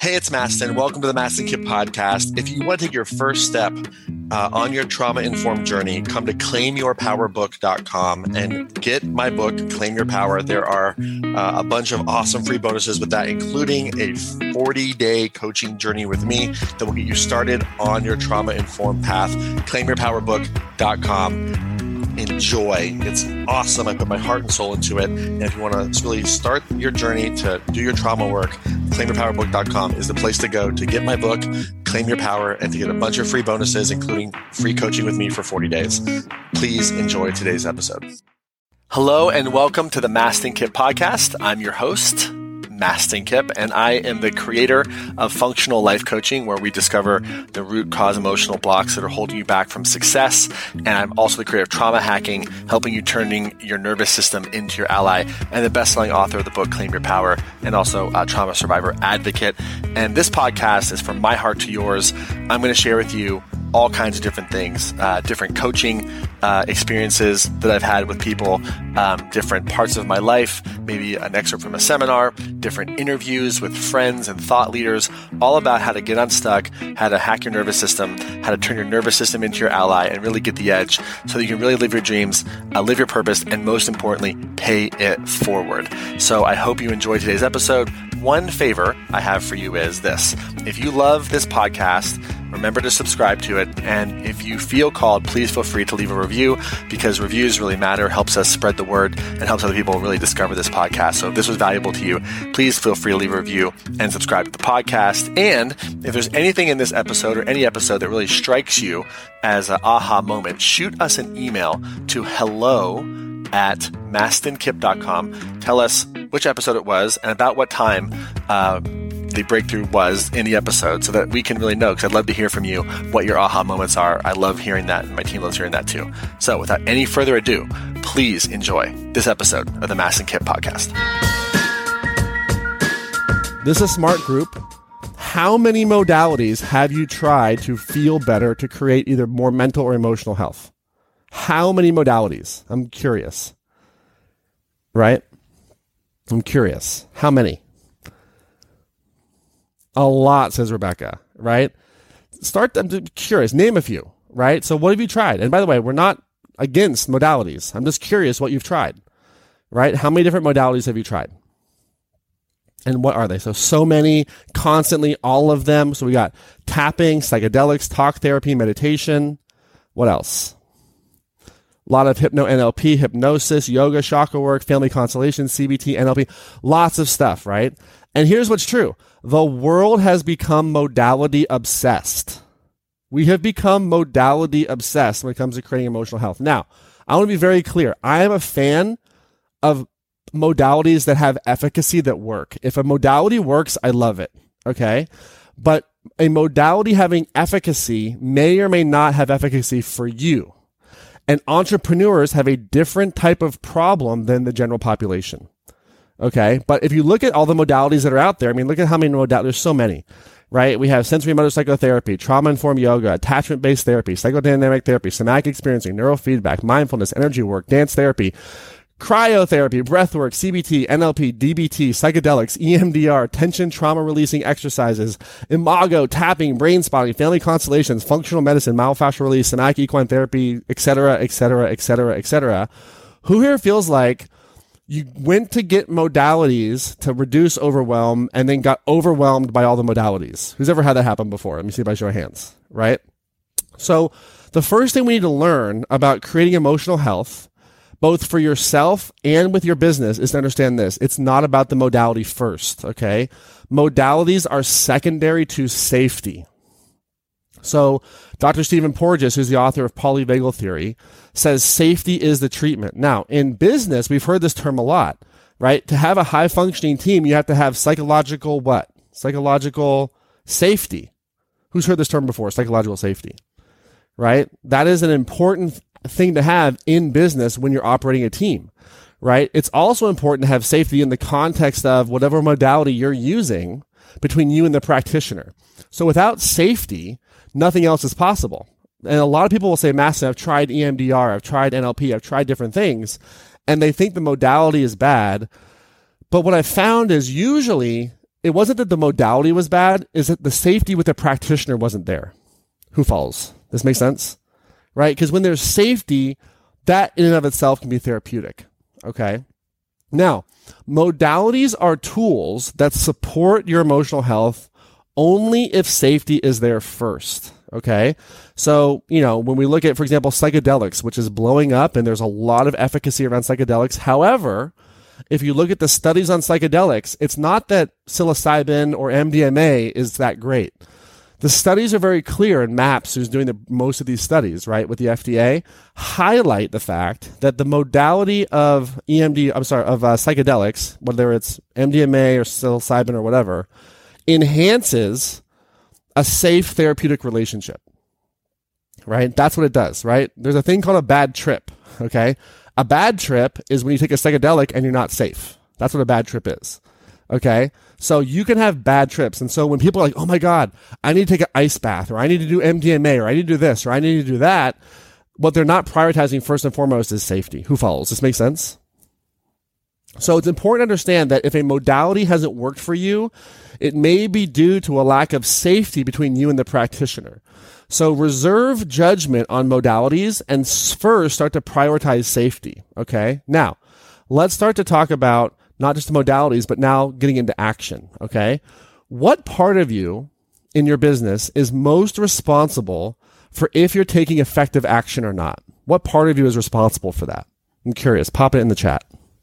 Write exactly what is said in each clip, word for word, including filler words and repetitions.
Hey, it's Mastin. Welcome to the Mastin Kit podcast. If you want to take your first step uh, on your trauma-informed journey, come to claim your power book dot com and get my book, Claim Your Power. There are uh, a bunch of awesome free bonuses with that, including a forty-day coaching journey with me that will get you started on your trauma-informed path. claim your power book dot com. Enjoy. It's awesome. I put my heart and soul into it. And if you want to really start your journey to do your trauma work, claim your power book dot com is the place to go to get my book, Claim Your Power, and to get a bunch of free bonuses, including free coaching with me for forty days. Please enjoy today's episode. Hello and welcome to the Mastin Kit podcast. I'm your host, Mastin Kip, and I am the creator of Functional Life Coaching, where we discover the root cause emotional blocks that are holding you back from success. And I'm also the creator of Trauma Hacking, helping you turning your nervous system into your ally, and the best-selling author of the book Claim Your Power, and also a trauma survivor advocate. And this podcast is from my heart to yours. I'm going to share with you all kinds of different things, uh, different coaching uh, experiences that I've had with people, um, different parts of my life, maybe an excerpt from a seminar, different interviews with friends and thought leaders, all about how to get unstuck, how to hack your nervous system, how to turn your nervous system into your ally and really get the edge so that you can really live your dreams, uh, live your purpose, and most importantly, pay it forward. So I hope you enjoyed today's episode. One favor I have for you is this. If you love this podcast, remember to subscribe to it. And if you feel called, please feel free to leave a review, because reviews really matter, helps us spread the word, and helps other people really discover this podcast. So if this was valuable to you, please feel free to leave a review and subscribe to the podcast. And if there's anything in this episode or any episode that really strikes you as an aha moment, shoot us an email to hello at mastin kip dot com. Tell us which episode it was and about what time uh, the breakthrough was in the episode, so that we can really know, because I'd love to hear from you what your aha moments are. I love hearing that, and my team loves hearing that too. So without any further ado, please enjoy this episode of the Mastin Kit podcast. This is a smart group. How many modalities have you tried to feel better, to create either more mental or emotional health? How many modalities? I'm curious. Right? I'm curious. How many? A lot, says Rebecca, right? Start, I'm curious. Name a few, right? So what have you tried? And by the way, we're not against modalities. I'm just curious what you've tried, right? How many different modalities have you tried? And what are they? So, so many, constantly, all of them. So we got tapping, psychedelics, talk therapy, meditation. What else? A lot of hypno N L P, hypnosis, yoga, chakra work, family constellation, C B T, N L P, lots of stuff, right? And here's what's true. The world has become modality obsessed. We have become modality obsessed when it comes to creating emotional health. Now, I want to be very clear. I am a fan of modalities that have efficacy, that work. If a modality works, I love it, okay? But a modality having efficacy may or may not have efficacy for you. And entrepreneurs have a different type of problem than the general population. Okay. But if you look at all the modalities that are out there, I mean, look at how many modalities, there's so many, right? We have sensory motor psychotherapy, trauma-informed yoga, attachment-based therapy, psychodynamic therapy, somatic experiencing, neurofeedback, mindfulness, energy work, dance therapy, cryotherapy, breathwork, C B T, N L P, D B T, psychedelics, E M D R, tension trauma releasing exercises, imago, tapping, brain spotting, family constellations, functional medicine, myofascial release, somatic equine therapy, et cetera, et cetera, et cetera, et cetera. Who here feels like you went to get modalities to reduce overwhelm and then got overwhelmed by all the modalities? Who's ever had that happen before? Let me see by show of hands, right? So the first thing we need to learn about creating emotional health, both for yourself and with your business, is to understand this. It's not about the modality first, okay? Modalities are secondary to safety. So Doctor Stephen Porges, who's the author of Polyvagal Theory, says safety is the treatment. Now, in business, we've heard this term a lot, right? To have a high-functioning team, you have to have psychological what? Psychological safety. Who's heard this term before? Psychological safety, right? That is an important thing to have in business when you're operating a team, right? It's also important to have safety in the context of whatever modality you're using between you and the practitioner. So without safety, nothing else is possible. And a lot of people will say, Mastin, I've tried E M D R, I've tried N L P, I've tried different things, and they think the modality is bad. But what I've found is usually it wasn't that the modality was bad, is that the safety with the practitioner wasn't there. Who follows? This makes sense? Right? Because when there's safety, that in and of itself can be therapeutic. Okay? Now, modalities are tools that support your emotional health only if safety is there first. Okay? So, you know, when we look at, for example, psychedelics, which is blowing up, and there's a lot of efficacy around psychedelics. However, if you look at the studies on psychedelics, it's not that psilocybin or M D M A is that great. The studies are very clear, and MAPS, who's doing the, most of these studies, right, with the F D A, highlight the fact that the modality of E M D, I'm sorry, of uh, psychedelics, whether it's M D M A or psilocybin or whatever, enhances a safe therapeutic relationship, right? That's what it does, right? There's a thing called a bad trip, okay? A bad trip is when you take a psychedelic and you're not safe. That's what a bad trip is, okay? So you can have bad trips. And so when people are like, oh my God, I need to take an ice bath, or I need to do M D M A, or I need to do this, or I need to do that, what they're not prioritizing first and foremost is safety. Who follows? Does this make sense? So it's important to understand that if a modality hasn't worked for you, it may be due to a lack of safety between you and the practitioner. So reserve judgment on modalities and first start to prioritize safety. Okay. Now let's start to talk about not just the modalities, but now getting into action. Okay. What part of you in your business is most responsible for if you're taking effective action or not? What part of you is responsible for that? I'm curious. Pop it in the chat.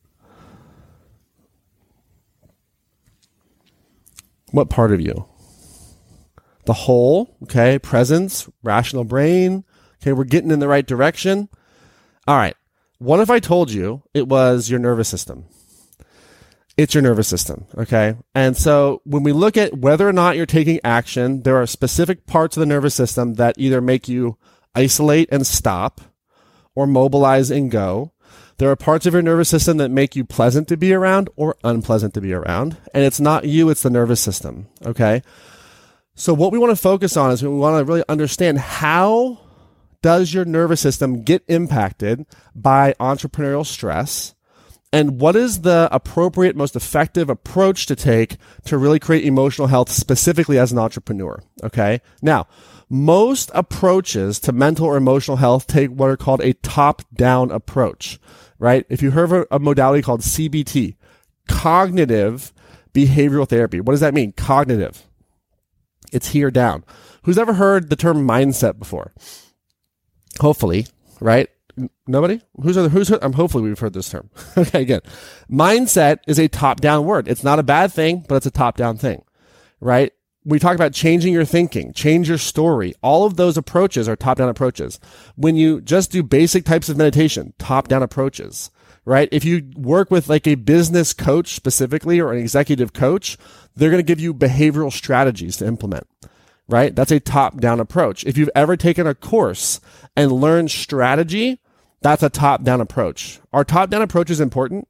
What part of you? The whole, okay, presence, rational brain. Okay, we're getting in the right direction. All right. What if I told you it was your nervous system? It's your nervous system, okay? And so when we look at whether or not you're taking action, there are specific parts of the nervous system that either make you isolate and stop or mobilize and go. There are parts of your nervous system that make you pleasant to be around or unpleasant to be around. And it's not you, it's the nervous system, okay? So what we want to focus on is we want to really understand how does your nervous system get impacted by entrepreneurial stress, and what is the appropriate, most effective approach to take to really create emotional health specifically as an entrepreneur, okay? Now, most approaches to mental or emotional health take what are called a top-down approach, right? If you heard of a modality called C B T, cognitive behavioral therapy. What does that mean? Cognitive. It's here down. Who's ever heard the term mindset before? Hopefully, right? Nobody? Who's other, who's, um, hopefully we've heard this term. Okay, again. Mindset is a top-down word. It's not a bad thing, but it's a top-down thing, right? We talk about changing your thinking, change your story. All of those approaches are top-down approaches. When you just do basic types of meditation, top-down approaches, right? If you work with like a business coach specifically or an executive coach, they're going to give you behavioral strategies to implement, right? That's a top-down approach. If you've ever taken a course and learned strategy, that's a top-down approach. Are top-down approaches important?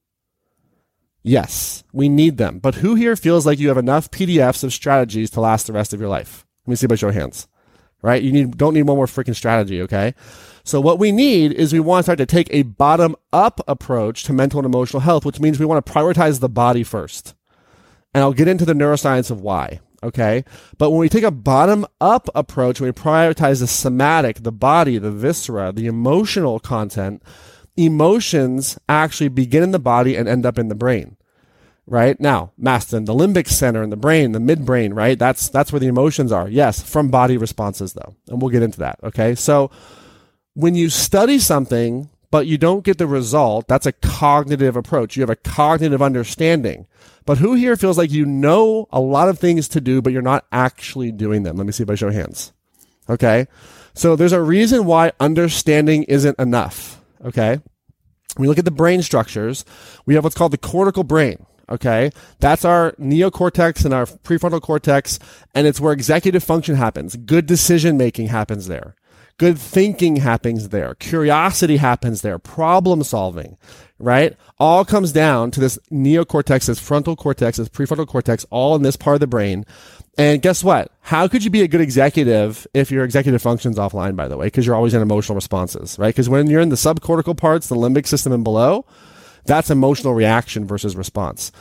Yes, we need them. But who here feels like you have enough P D Fs of strategies to last the rest of your life? Let me see by show of hands, right? You need don't need one more freaking strategy, okay? So what we need is we want to start to take a bottom-up approach to mental and emotional health, which means we want to prioritize the body first. And I'll get into the neuroscience of why, okay? But when we take a bottom-up approach, when we prioritize the somatic, the body, the viscera, the emotional content, emotions actually begin in the body and end up in the brain, right? Now, Mastin, the limbic center in the brain, the midbrain, right? That's that's where the emotions are. Yes, from body responses, though. And we'll get into that, okay? So when you study something, but you don't get the result, that's a cognitive approach. You have a cognitive understanding. But who here feels like you know a lot of things to do, but you're not actually doing them? Let me see by show of hands. Okay? So there's a reason why understanding isn't enough. Okay? When we look at the brain structures, we have what's called the cortical brain. Okay? That's our neocortex and our prefrontal cortex, and it's where executive function happens. Good decision making happens there. Good thinking happens there. Curiosity happens there. Problem solving, right? All comes down to this neocortex, this frontal cortex, this prefrontal cortex, all in this part of the brain. And guess what? How could you be a good executive if your executive function's offline, by the way? Because you're always in emotional responses, right? Because when you're in the subcortical parts, the limbic system and below, that's emotional reaction versus response.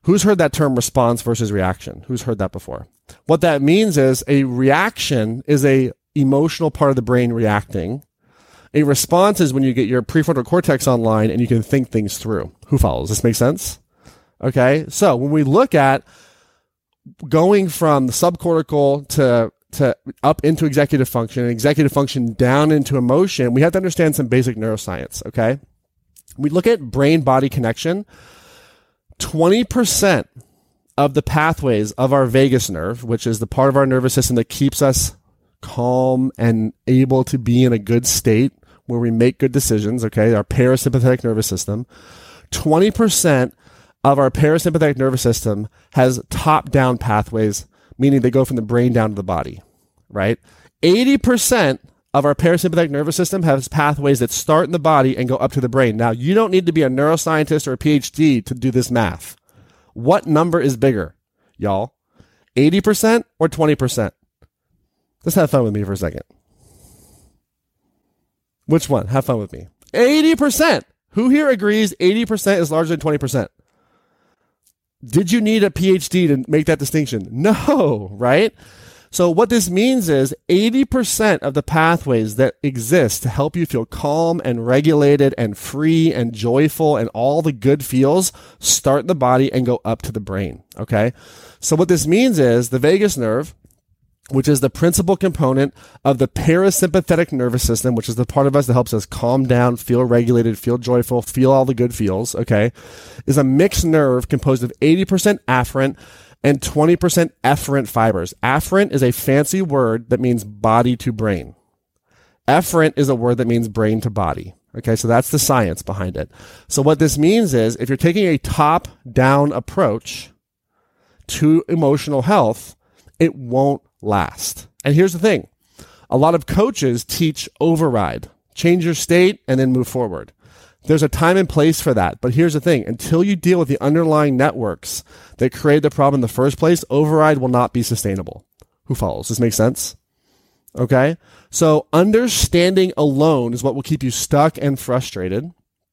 Who's heard that term response versus reaction? Who's heard that before? What that means is a reaction is a emotional part of the brain reacting. A response is when you get your prefrontal cortex online and you can think things through. Who follows? Does this make sense? Okay. So when we look at going from the subcortical to to up into executive function and executive function down into emotion, we have to understand some basic neuroscience. Okay. We look at brain-body connection. twenty percent of the pathways of our vagus nerve, which is the part of our nervous system that keeps us calm and able to be in a good state where we make good decisions, okay, our parasympathetic nervous system, twenty percent of our parasympathetic nervous system has top-down pathways, meaning they go from the brain down to the body, right? eighty percent of our parasympathetic nervous system has pathways that start in the body and go up to the brain. Now, you don't need to be a neuroscientist or a P H D to do this math. What number is bigger, y'all? eighty percent or twenty percent? Let's have fun with me for a second. Which one? Have fun with me. eighty percent. Who here agrees eighty percent is larger than twenty percent? Did you need a P H D to make that distinction? No, right? So what this means is eighty percent of the pathways that exist to help you feel calm and regulated and free and joyful and all the good feels start in the body and go up to the brain, okay? So what this means is the vagus nerve, which is the principal component of the parasympathetic nervous system, which is the part of us that helps us calm down, feel regulated, feel joyful, feel all the good feels, okay, is a mixed nerve composed of eighty percent afferent and twenty percent efferent fibers. Afferent is a fancy word that means body to brain. Efferent is a word that means brain to body. Okay, so that's the science behind it. So what this means is if you're taking a top-down approach to emotional health, it won't last. And here's the thing. A lot of coaches teach override. Change your state and then move forward. There's a time and place for that. But here's the thing. Until you deal with the underlying networks that create the problem in the first place, override will not be sustainable. Who follows? Does this make sense? Okay? So understanding alone is what will keep you stuck and frustrated.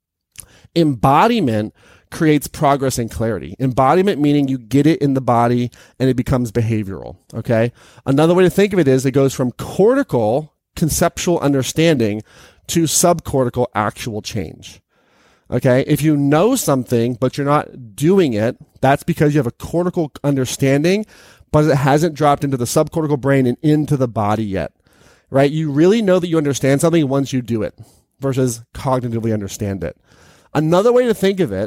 Embodiment creates progress and clarity. Embodiment meaning you get it in the body and it becomes behavioral. Okay? Another way to think of it is it goes from cortical conceptual understanding to subcortical actual change. Okay? If you know something, but you're not doing it, that's because you have a cortical understanding, but it hasn't dropped into the subcortical brain and into the body yet. Right? You really know that you understand something once you do it versus cognitively understand it. Another way to think of it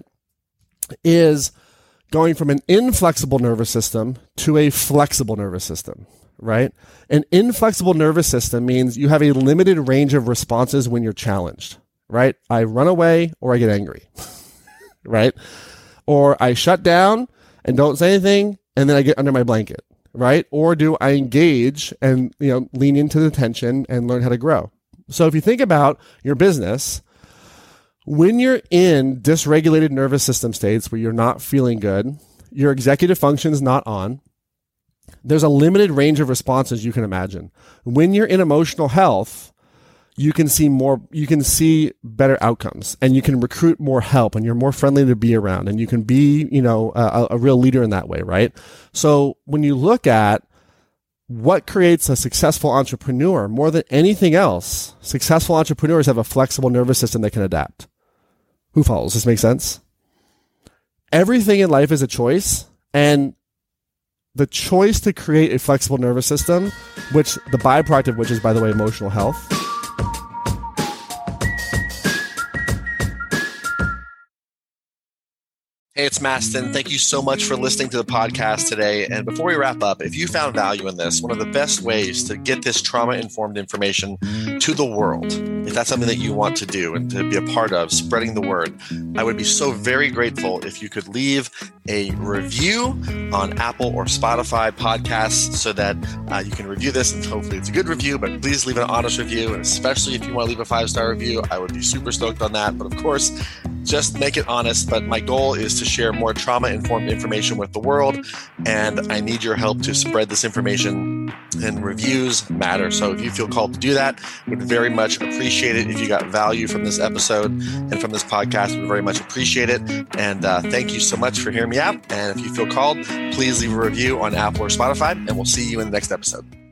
is going from an inflexible nervous system to a flexible nervous system. Right? An inflexible nervous system means you have a limited range of responses when you're challenged, right? I run away or I get angry, right? Or I shut down and don't say anything and then I get under my blanket, right? Or do I engage and, you know, lean into the tension and learn how to grow? So if you think about your business, when you're in dysregulated nervous system states where you're not feeling good, your executive function is not on, there's a limited range of responses you can imagine. When you're in emotional health, you can see more, you can see better outcomes and you can recruit more help and you're more friendly to be around and you can be, you know, a, a real leader in that way, right? So when you look at what creates a successful entrepreneur, more than anything else, successful entrepreneurs have a flexible nervous system that can adapt. Who follows? Does this make sense? Everything in life is a choice, and the choice to create a flexible nervous system, which the byproduct of which is, by the way, emotional health. Hey, it's Mastin. Thank you so much for listening to the podcast today. And before we wrap up, if you found value in this, one of the best ways to get this trauma-informed information to the world, if that's something that you want to do and to be a part of, spreading the word, I would be so very grateful if you could leave a review on Apple or Spotify podcasts so that uh, you can review this, and hopefully it's a good review, but please leave an honest review. And especially if you want to leave a five-star review, I would be super stoked on that. But of course, just make it honest. But my goal is to share more trauma-informed information with the world, and I need your help to spread this information and reviews matter. So if you feel called to do that, would very much appreciate it. If you got value from this episode and from this podcast, would very much appreciate it. And uh, thank you so much for hearing me out. And if you feel called, please leave a review on Apple or Spotify, and we'll see you in the next episode.